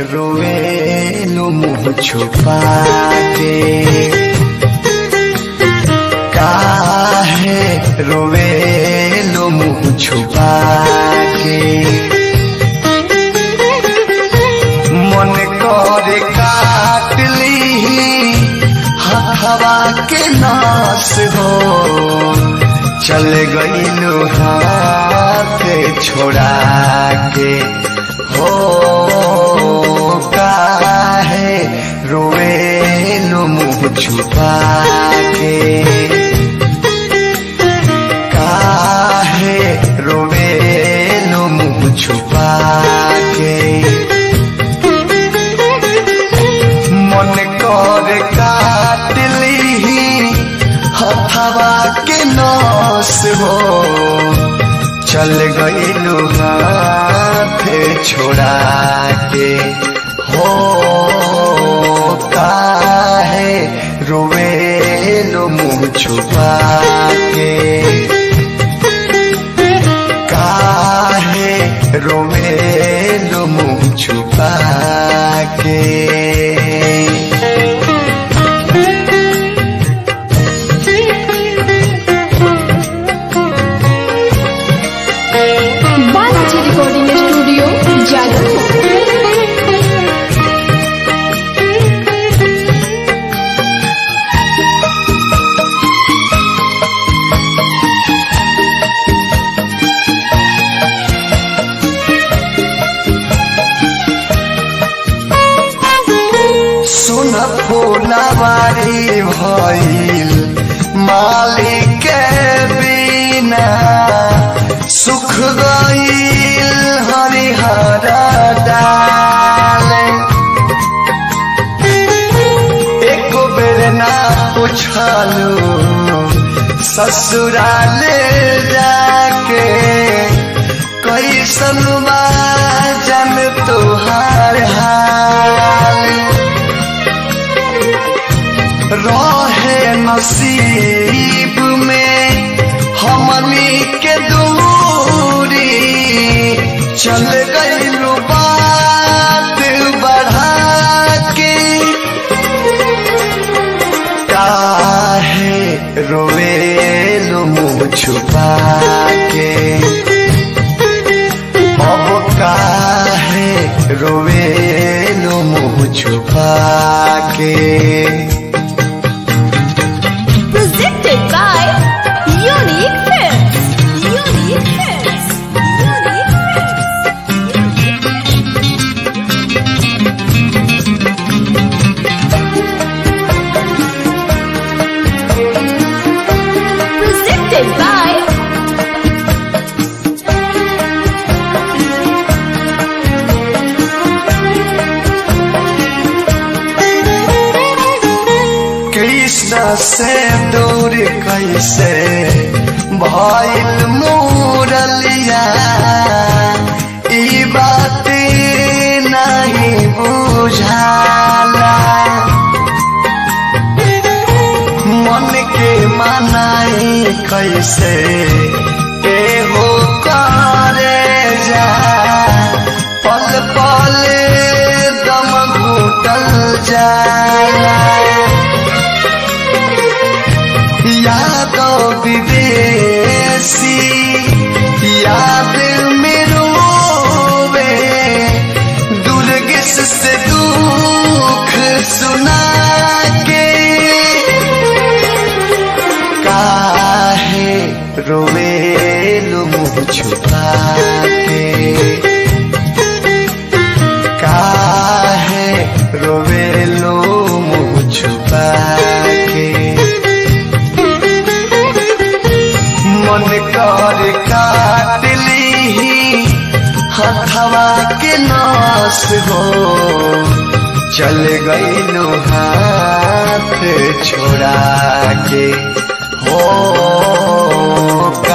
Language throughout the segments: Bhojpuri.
रोवेलु मुँह छुपा के, काहे रोवेलु मुँह छुपा के। मन करे काट ली हवा के नास हो, चल गईलु हाथ छोड़ा के हो। काहे रोवेलु मुँह छुपा के, काहे रोवेलु मुँह छुपा के। मन कर काट ली हवा के नास हो, चल गईलु हाथ छोड़ा के हो। काहे रोवेलु मुँह छुपा के, काहे रोवेलु मुँह छुपा के। Balaji recording studio Jadavpur. सुन फूलवारी भइल मालिक के बिना, सुख गईल हरिहर डाल। एक बेर ना पूछलू ससुराल जाके, कैसन बा जन तुहार हाल। रहे नसीब में हमनी के दूरी, चल गईलु बात बढ़ा के। काहे रोवेलु मुँह छुपा के, अब काहे रोवेलु मुँह छुपा के। Presented by Unique Films. Unique Films. Presented by Krishna से दूर कैसे भइल मुरलिया, ई बात नहीं बुझाला। मन के मनाई कैसे एहो करे जा, पल पल दम घुटल जाला। यादो विदेशी याद में रोवे, दुर्गेश से दुख सुना के। काहे रोवेलु मुँह छुपा के, काहे रोवेलु मुँह छुपा के। मन कर काट ली हवा के नास हो, चल गईलु हाथ छोड़ा के हो।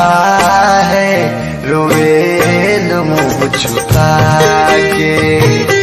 काहे रोवेलु मुँह छुपा के।